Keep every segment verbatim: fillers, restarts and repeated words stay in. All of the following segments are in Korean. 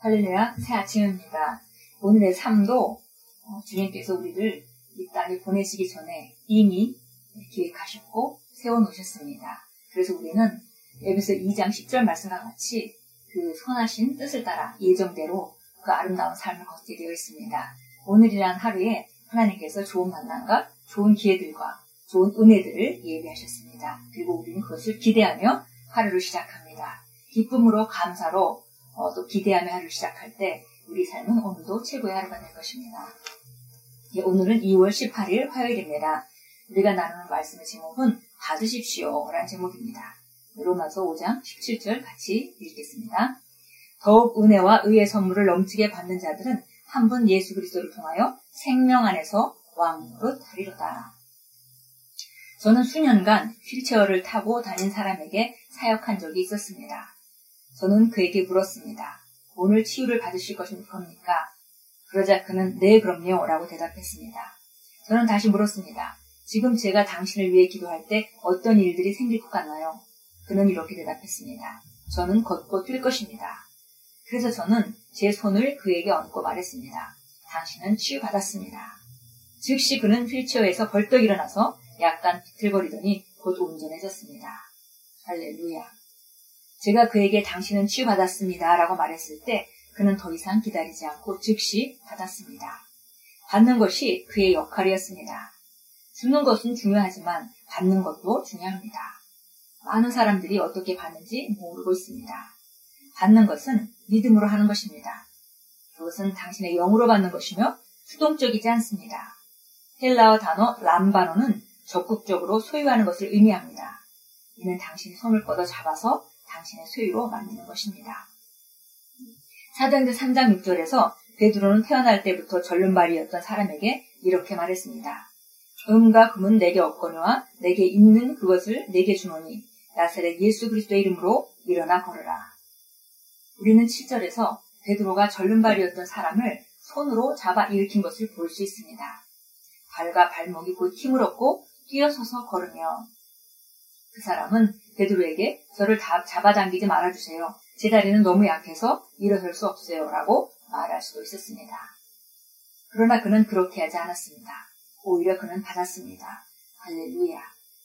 할렐루야, 새 아침입니다. 오늘의 삶도 어, 주님께서 우리를 이 땅에 보내시기 전에 이미 기획하셨고 세워놓으셨습니다. 그래서 우리는 에베소 이 장 십 절 말씀과 같이 그 선하신 뜻을 따라 예정대로 그 아름다운 삶을 걷게 되어 있습니다. 오늘이란 하루에 하나님께서 좋은 만남과 좋은 기회들과 좋은 은혜들을 예비하셨습니다. 그리고 우리는 그것을 기대하며 하루를 시작합니다. 기쁨으로 감사로 어, 또 기대하며 하루를 시작할 때 우리 삶은 오늘도 최고의 하루가 될 것입니다. 예, 오늘은 이월 십팔일 화요일입니다. 우리가 나누는 말씀의 제목은 받으십시오 라는 제목입니다. 로마서 오 장 십칠 절 같이 읽겠습니다. 더욱 은혜와 의의 선물을 넘치게 받는 자들은 한 분 예수 그리스도를 통하여 생명 안에서 왕으로 다리로다. 저는 수년간 휠체어를 타고 다닌 사람에게 사역한 적이 있었습니다. 저는 그에게 물었습니다. 오늘 치유를 받으실 겁니까? 그러자 그는 네 그럼요 라고 대답했습니다. 저는 다시 물었습니다. 지금 제가 당신을 위해 기도할 때 어떤 일들이 생길 것 같나요? 그는 이렇게 대답했습니다. 저는 걷고 뛸 것입니다. 그래서 저는 제 손을 그에게 얹고 말했습니다. 당신은 치유받았습니다. 즉시 그는 휠체어에서 벌떡 일어나서 약간 비틀거리더니 곧 온전해졌습니다. 할렐루야. 제가 그에게 당신은 치유받았습니다 라고 말했을 때 그는 더 이상 기다리지 않고 즉시 받았습니다. 받는 것이 그의 역할이었습니다. 주는 것은 중요하지만 받는 것도 중요합니다. 많은 사람들이 어떻게 받는지 모르고 있습니다. 받는 것은 믿음으로 하는 것입니다. 그것은 당신의 영으로 받는 것이며 수동적이지 않습니다. 헬라어 단어 람바노는 적극적으로 소유하는 것을 의미합니다. 이는 당신이 손을 뻗어 잡아서 당신의 소유로 만드는 것입니다. 사도행전 삼 장 육 절에서 베드로는 태어날 때부터 절름발이였던 사람에게 이렇게 말했습니다. 음과 금은 내게 없거니와 내게 있는 그것을 내게 주노니 나사렛 예수 그리스도의 이름으로 일어나 걸으라. 우리는 칠 절에서 베드로가 절름발이었던 사람을 손으로 잡아 일으킨 것을 볼 수 있습니다. 발과 발목이 곧 힘을 얻고 뛰어서서 걸으며 그 사람은 베드로에게 저를 다 잡아당기지 말아주세요. 제 다리는 너무 약해서 일어설 수 없어요 라고 말할 수도 있었습니다. 그러나 그는 그렇게 하지 않았습니다. 오히려 그는 받았습니다. 할렐루야.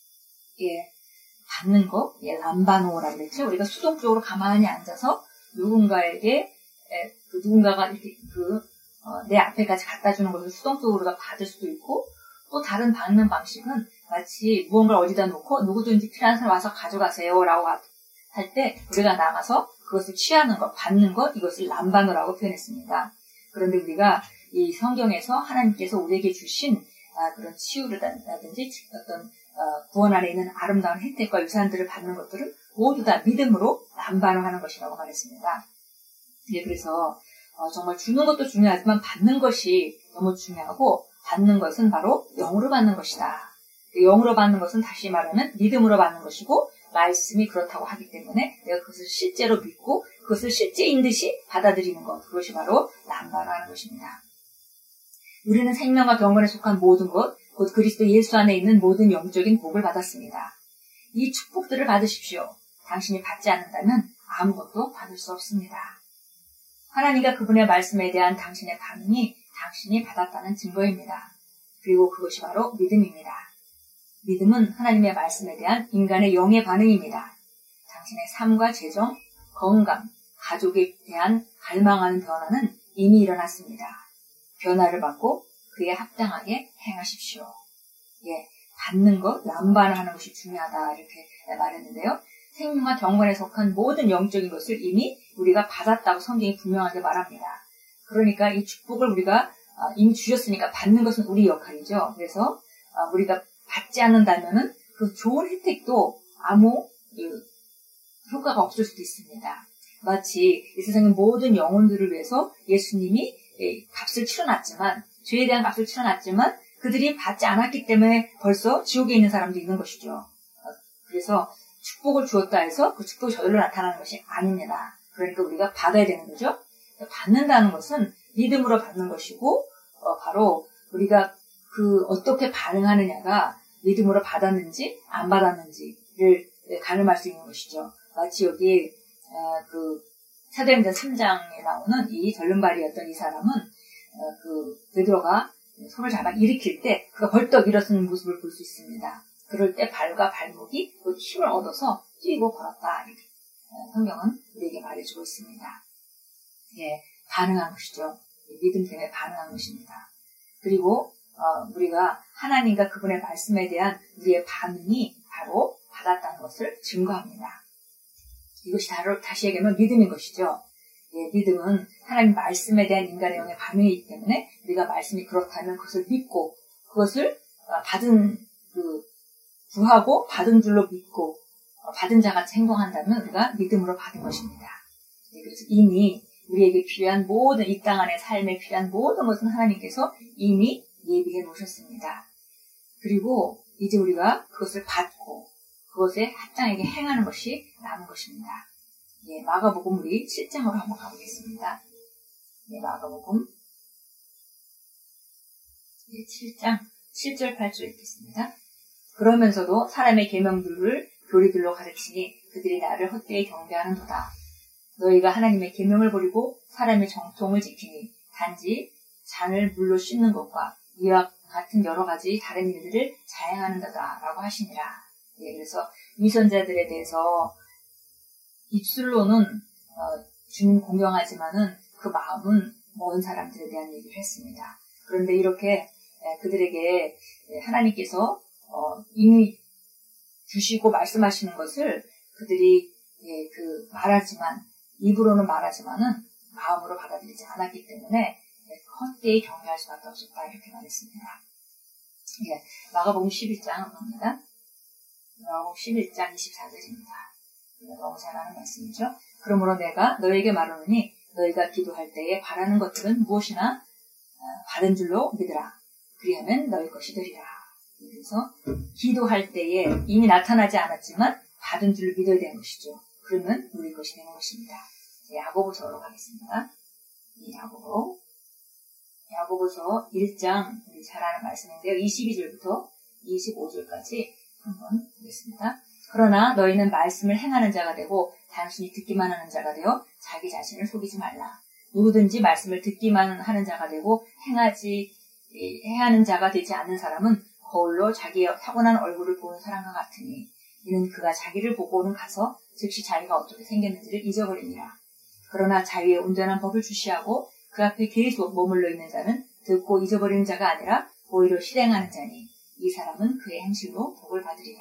예, 받는 거, 예, 람바노라고 그랬죠. 우리가 수동적으로 가만히 앉아서 누군가에게, 예, 그 누군가가 이렇게 그, 어, 내 앞에까지 갖다 주는 것을 수동적으로 받을 수도 있고, 또 다른 받는 방식은 마치 무언가를 어디다 놓고 누구든지 필요한 사람 와서 가져가세요 라고 할 때 우리가 나가서 그것을 취하는 것, 받는 것, 이것을 람바노라고 표현했습니다. 그런데 우리가 이 성경에서 하나님께서 우리에게 주신 아, 그런 치유라든지 어떤 어, 구원 안에 있는 아름다운 혜택과 유산들을 받는 것들을 모두 다 믿음으로 람바노 하는 것이라고 말했습니다. 예, 그래서 어, 정말 주는 것도 중요하지만 받는 것이 너무 중요하고 받는 것은 바로 영으로 받는 것이다. 영으로 받는 것은 다시 말하면 믿음으로 받는 것이고 말씀이 그렇다고 하기 때문에 내가 그것을 실제로 믿고 그것을 실제인 듯이 받아들이는 것, 그것이 바로 람바노하는 것입니다. 우리는 생명과 경건에 속한 모든 것, 곧 그리스도 예수 안에 있는 모든 영적인 복을 받았습니다. 이 축복들을 받으십시오. 당신이 받지 않는다면 아무것도 받을 수 없습니다. 하나님과 그분의 말씀에 대한 당신의 반응이 당신이 받았다는 증거입니다. 그리고 그것이 바로 믿음입니다. 믿음은 하나님의 말씀에 대한 인간의 영의 반응입니다. 당신의 삶과 재정, 건강, 가족에 대한 갈망하는 변화는 이미 일어났습니다. 변화를 받고 그에 합당하게 행하십시오. 예, 받는 것, 람바노하는 것이 중요하다 이렇게 말했는데요. 생명과 경건에 속한 모든 영적인 것을 이미 우리가 받았다고 성경이 분명하게 말합니다. 그러니까 이 축복을 우리가 이미 주셨으니까 받는 것은 우리 역할이죠. 그래서 우리가 받지 않는다면은 그 좋은 혜택도 아무 효과가 없을 수도 있습니다. 마치 이 세상의 모든 영혼들을 위해서 예수님이 값을 치러놨지만, 죄에 대한 값을 치러놨지만 그들이 받지 않았기 때문에 벌써 지옥에 있는 사람도 있는 것이죠. 그래서 축복을 주었다 해서 그 축복이 저절로 나타나는 것이 아닙니다. 그러니까 우리가 받아야 되는 거죠. 받는다는 것은 믿음으로 받는 것이고 어, 바로 우리가 그 어떻게 반응하느냐가 믿음으로 받았는지 안 받았는지를 가늠할 수 있는 것이죠. 마치 여기 어, 그 사도행전 삼 장에 나오는 이 절름발이었던 이 사람은 어, 그 베드로가 손을 잡아 일으킬 때 그가 벌떡 일어서는 모습을 볼 수 있습니다. 그럴 때 발과 발목이 또 힘을 얻어서 뛰고 걸었다. 이렇게 성경은 우리에게 말해주고 있습니다. 예, 반응한 것이죠. 믿음 때문에 반응한 것입니다. 그리고 어, 우리가 하나님과 그분의 말씀에 대한 우리의 반응이 바로 받았다는 것을 증거합니다. 이것이 다시 얘기하면 믿음인 것이죠. 예, 믿음은 하나님 말씀에 대한 인간의 영의 반응이기 때문에 우리가 말씀이 그렇다면 그것을 믿고 그것을 받은 그 구하고 받은 줄로 믿고 받은 자같이 행동한다면 우리가 믿음으로 받은 것입니다. 예, 그래서 이미 우리에게 필요한 모든 이 땅 안의 삶에 필요한 모든 것은 하나님께서 이미 예비해 놓으셨습니다. 그리고 이제 우리가 그것을 받고 그것에 합당하게 행하는 것이 남은 것입니다. 예, 마가복음 우리 칠 장으로 한번 가보겠습니다. 예, 마가복음 예, 칠 장 칠 절 팔 절 읽겠습니다. 그러면서도 사람의 계명들을 교리들로 가르치니 그들이 나를 헛되이 경배하는도다. 너희가 하나님의 계명을 버리고 사람의 정통을 지키니 단지 잔을 물로 씻는 것과 이와 같은 여러 가지 다른 일들을 자행하는도다 라고 하시니라. 예, 그래서 위선자들에 대해서 입술로는 어, 주님 공경하지만은 그 마음은 먼 사람들에 대한 얘기를 했습니다. 그런데 이렇게 예, 그들에게 예, 하나님께서 어, 이미 주시고 말씀하시는 것을 그들이 예, 그 말하지만 입으로는 말하지만은 마음으로 받아들이지 않았기 때문에 예, 헛되이 경배할 수밖에 없었다 이렇게 말했습니다. 예, 마가복음 십일 장 봅니다. 마가복음 십일 장 이십사 절입니다. 너무 잘 아는 말씀이죠. 그러므로 내가 너에게 말하노니 너희가 기도할 때에 바라는 것들은 무엇이나 받은 줄로 믿으라. 그리하면 너희 것이 되리라. 그래서 기도할 때에 이미 나타나지 않았지만 받은 줄로 믿어야 되는 것이죠. 그러면 우리 것이 되는 것입니다. 야고보서로 가겠습니다. 야고보 야고보서 일 장 우리 잘 아는 말씀인데요. 이십이 절부터 이십오 절까지 한번 보겠습니다. 그러나 너희는 말씀을 행하는 자가 되고 단순히 듣기만 하는 자가 되어 자기 자신을 속이지 말라. 누구든지 말씀을 듣기만 하는 자가 되고 행하지 행하는 자가 되지 않는 사람은 거울로 자기의 타고난 얼굴을 보는 사람과 같으니 이는 그가 자기를 보고는 가서 즉시 자기가 어떻게 생겼는지를 잊어버립니다. 그러나 자유의 온전한 법을 주시하고 그 앞에 계속 머물러 있는 자는 듣고 잊어버리는 자가 아니라 오히려 실행하는 자니 이 사람은 그의 행실로 복을 받으리라.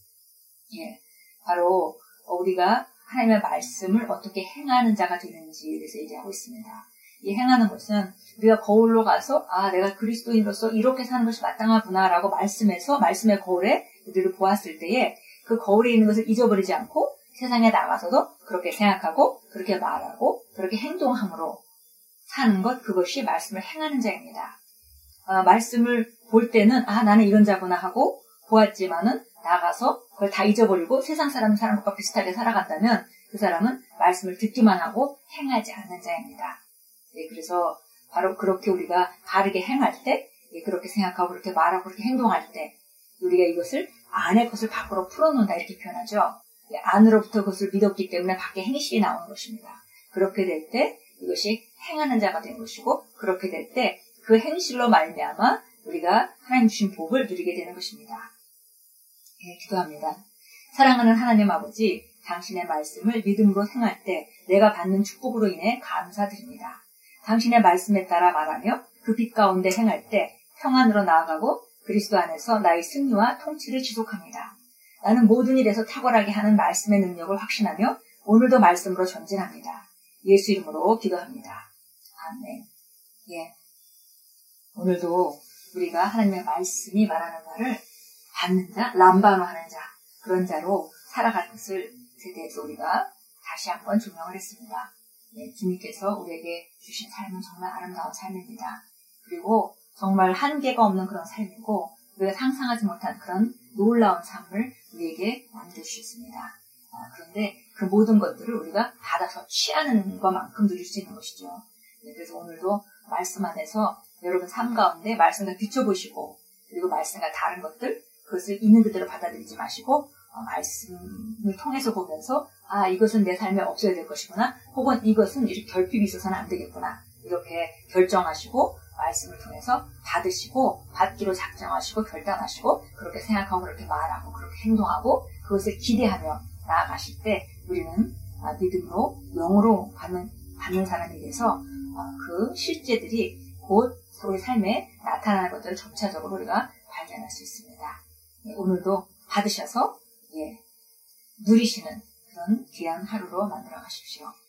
예, 바로 우리가 하나님의 말씀을 어떻게 행하는 자가 되는지에 대해서 얘기하고 있습니다. 이 행하는 것은 우리가 거울로 가서 아 내가 그리스도인으로서 이렇게 사는 것이 마땅하구나라고 말씀에서 말씀의 거울에 우리를 보았을 때에 그 거울에 있는 것을 잊어버리지 않고 세상에 나가서도 그렇게 생각하고 그렇게 말하고 그렇게 행동함으로 사는 것, 그것이 말씀을 행하는 자입니다. 어, 말씀을 볼 때는 아 나는 이런 자구나 하고 보았지만은 나가서 그걸 다 잊어버리고 세상 사람 사는 것과 비슷하게 살아간다면 그 사람은 말씀을 듣기만 하고 행하지 않는 자입니다. 예, 그래서 바로 그렇게 우리가 바르게 행할 때, 예, 그렇게 생각하고 그렇게 말하고 그렇게 행동할 때 우리가 이것을 안의 것을 밖으로 풀어놓는다 이렇게 표현하죠. 예, 안으로부터 그것을 믿었기 때문에 밖에 행실이 나오는 것입니다. 그렇게 될 때 이것이 행하는 자가 된 것이고 그렇게 될 때 그 행실로 말미암아 우리가 하나님 주신 복을 누리게 되는 것입니다. 예, 기도합니다. 사랑하는 하나님 아버지, 당신의 말씀을 믿음으로 행할 때 내가 받는 축복으로 인해 감사드립니다. 당신의 말씀에 따라 말하며 그 빛 가운데 행할 때 평안으로 나아가고 그리스도 안에서 나의 승리와 통치를 지속합니다. 나는 모든 일에서 탁월하게 하는 말씀의 능력을 확신하며 오늘도 말씀으로 전진합니다. 예수 이름으로 기도합니다. 아멘. 예. 오늘도 우리가 하나님의 말씀이 말하는 말을 받는 자, 람바노 하는 자, 그런 자로 살아갈 것을 대해서 우리가 다시 한번 조명을 했습니다. 네, 주님께서 우리에게 주신 삶은 정말 아름다운 삶입니다. 그리고 정말 한계가 없는 그런 삶이고 우리가 상상하지 못한 그런 놀라운 삶을 우리에게 남겨주셨습니다. 아, 그런데 그 모든 것들을 우리가 받아서 취하는 것만큼 누릴 수 있는 것이죠. 네, 그래서 오늘도 말씀 안에서 여러분 삶 가운데 말씀과 비춰보시고 그리고 말씀과 다른 것들 그것을 있는 그대로 받아들이지 마시고 어, 말씀을 통해서 보면서 아, 이것은 내 삶에 없어야 될 것이구나. 혹은 이것은 이렇게 결핍이 있어서는 안 되겠구나. 이렇게 결정하시고 말씀을 통해서 받으시고 받기로 작정하시고 결단하시고 그렇게 생각하고 그렇게 말하고 그렇게 행동하고 그것을 기대하며 나아가실 때 우리는 믿음으로 영으로 받는, 받는 사람이 돼서 그 실제들이 곧 우리 삶에 나타나는 것들을 점차적으로 우리가 발견할 수 있습니다. 오늘도 받으셔서 예, 누리시는 그런 귀한 하루로 만들어 가십시오.